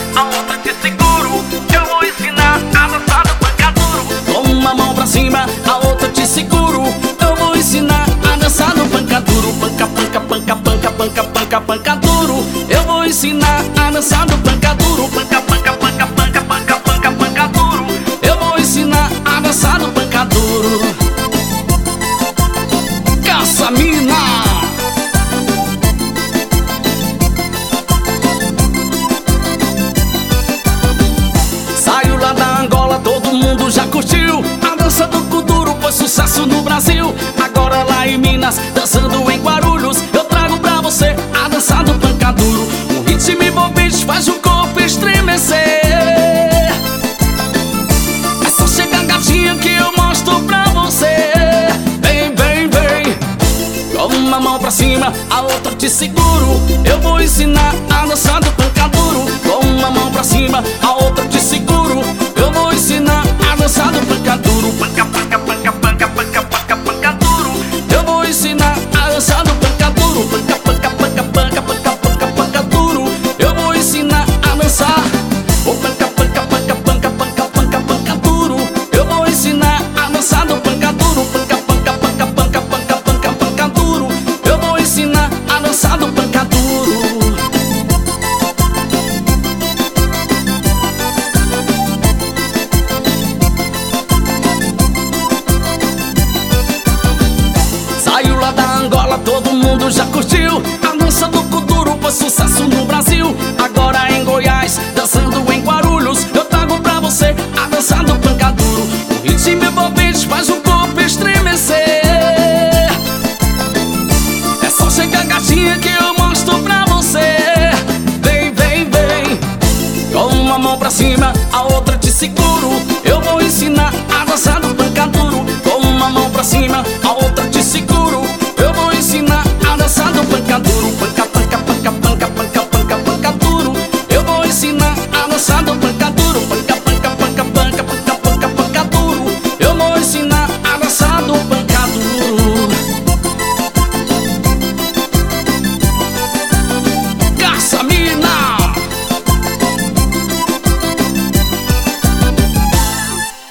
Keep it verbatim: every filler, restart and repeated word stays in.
a outra te seguro. Eu vou ensinar a dançar no pancaduro. Com uma mão pra cima, a outra te seguro. Eu vou ensinar a dançar no pancaduro. Panca, panca, panca, panca, panca, panca, pancaduro. Eu vou ensinar a dançar no pancaduro. Panca, panca, panca, panca, panca, panca, pancaduro. Eu vou ensinar a dançar no pancaduro. Caçamina. Saiu lá da Angola, todo mundo já curtiu. A dança do Kuduro foi sucesso no Brasil. Agora lá em Minas, dançando em Guarulhos, eu trago pra você a dança do pancaduro. Um ritmo envolvente faz o corpo estremecer. É só chegar gatinha que eu mostro pra você. Vem, vem, vem. Com uma mão pra cima, a outra te seguro. Eu vou ensinar a dança do pancaduro. Com uma mão pra cima, a outra te seguro. Eu vou ensinar a dança do pancaduro. Panca, panca, panca, panca, panca, panca, pancaduro. Eu vou ensinar a dança do pancaduro. Panca, panca, panca, panca, panca, panca, pancaduro. Eu vou ensinar a dançar. O panca, panca, panca, panca, panca, panca, pancaduro. Eu vou ensinar a dançar do pancaduro. Panca, panca, panca, panca, panca, panca, pancaduro. Eu vou ensinar a dançar do pancaduro. Saiu lá da Angola, todo mundo já curtiu. A dança do Kuduro foi sucesso no Brasil. Agora em Goiás, dançando em Guarulhos, eu trago pra você a dança do pancaduro. O ritmo envolvente faz o corpo estremecer. É só chegar gatinha que eu mostro pra você. Vem, vem, vem. Com uma mão pra cima, a